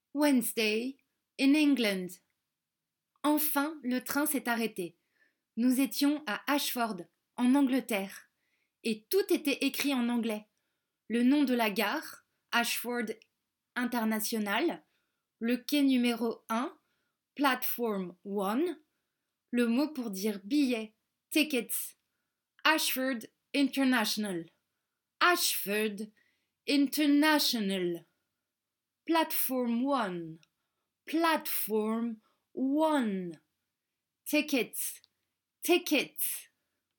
Wednesday, in England. Enfin, le train s'est arrêté. Nous étions à Ashford, en Angleterre. Et tout était écrit en anglais. Le nom de la gare, Ashford International, le quai numéro 1, Platform 1, le mot pour dire billet, tickets, Ashford International, Ashford International, Platform 1, Platform 1, tickets, tickets.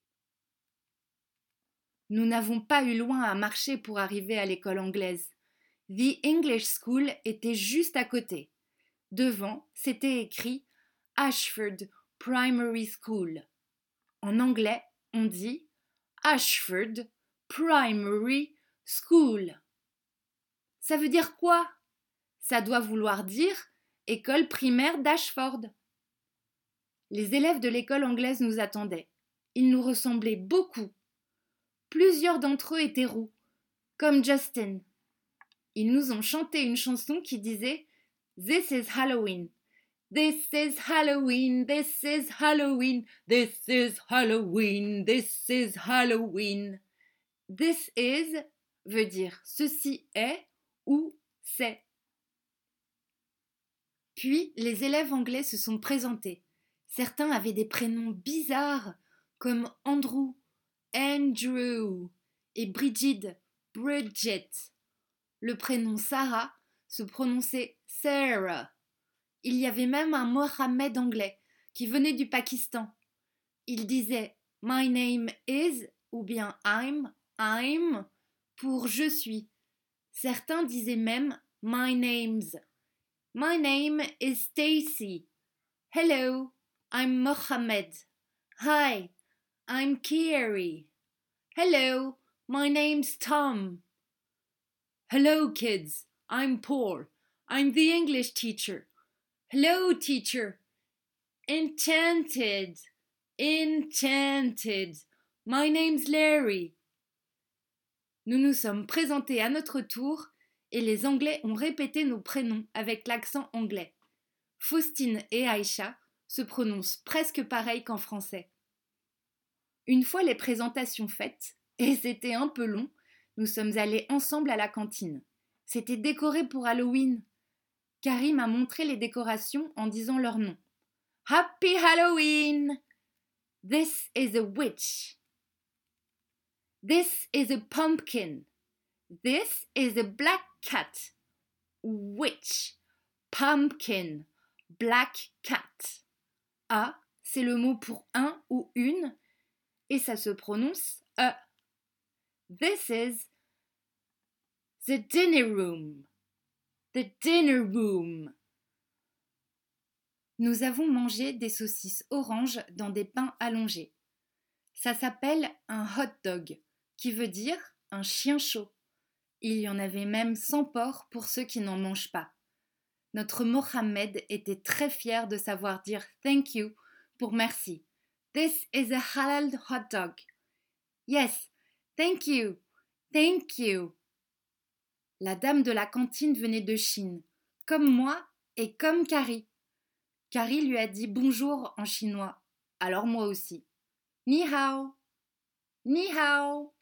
Nous n'avons pas eu loin à marcher pour arriver à l'école anglaise. The English School était juste à côté. Devant, c'était écrit Ashford Primary School. En anglais, on dit Ashford Primary School. Ça veut dire quoi? Ça doit vouloir dire école primaire d'Ashford. Les élèves de l'école anglaise nous attendaient. Ils nous ressemblaient beaucoup. Plusieurs d'entre eux étaient roux, comme Justin. Ils nous ont chanté une chanson qui disait This is Halloween. This is Halloween, this is Halloween, this is Halloween, this is Halloween. This is veut dire ceci est ou c'est. Puis les élèves anglais se sont présentés. Certains avaient des prénoms bizarres comme Andrew, Andrew et Bridget, Bridget. Le prénom Sarah se prononçait Sarah. Il y avait même un Mohammed anglais qui venait du Pakistan. Il disait My name is ou bien I'm pour je suis. Certains disaient même My name's. My name is Stacy. Hello, I'm Mohammed. Hi, I'm Kiri. Hello, my name's Tom. Hello, kids. I'm Paul. I'm the English teacher. Hello, teacher. Enchanted. Enchanted. My name's Larry. Nous nous sommes présentés à notre tour et les Anglais ont répété nos prénoms avec l'accent anglais. Faustine et Aïcha se prononcent presque pareil qu'en français. Une fois les présentations faites, et c'était un peu long, nous sommes allés ensemble à la cantine. C'était décoré pour Halloween. Carrie m'a montré les décorations en disant leur nom. Happy Halloween! This is a witch. This is a pumpkin. This is a black cat. Witch. Pumpkin. Black cat. A, c'est le mot pour un ou une, et ça se prononce a. This is the dinner room. The dinner room. Nous avons mangé des saucisses oranges dans des pains allongés. Ça s'appelle un hot dog, qui veut dire un chien chaud. Il y en avait même sans porc pour ceux qui n'en mangent pas. Notre Mohammed était très fier de savoir dire thank you pour merci. This is a halal hot dog. Yes, thank you, thank you. La dame de la cantine venait de Chine, comme moi et comme Carrie. Carrie lui a dit bonjour en chinois, alors moi aussi. Ni hao, ni hao.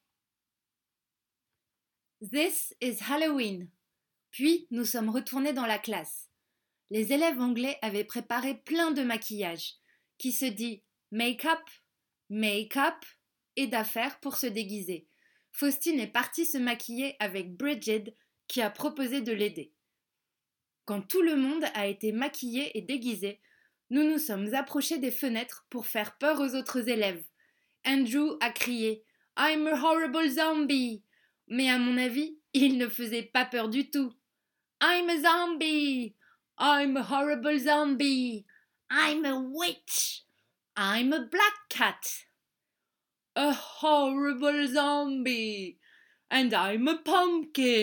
This is Halloween. Puis nous sommes retournés dans la classe. Les élèves anglais avaient préparé plein de maquillage, qui se dit make-up, make-up et d'affaires pour se déguiser. Faustine est partie se maquiller avec Bridget qui a proposé de l'aider. Quand tout le monde a été maquillé et déguisé, nous nous sommes approchés des fenêtres pour faire peur aux autres élèves. Andrew a crié « I'm a horrible zombie !» Mais à mon avis, il ne faisait pas peur du tout. « I'm a zombie ! I'm a horrible zombie! I'm a witch! I'm a black cat! A horrible zombie! And I'm a pumpkin! »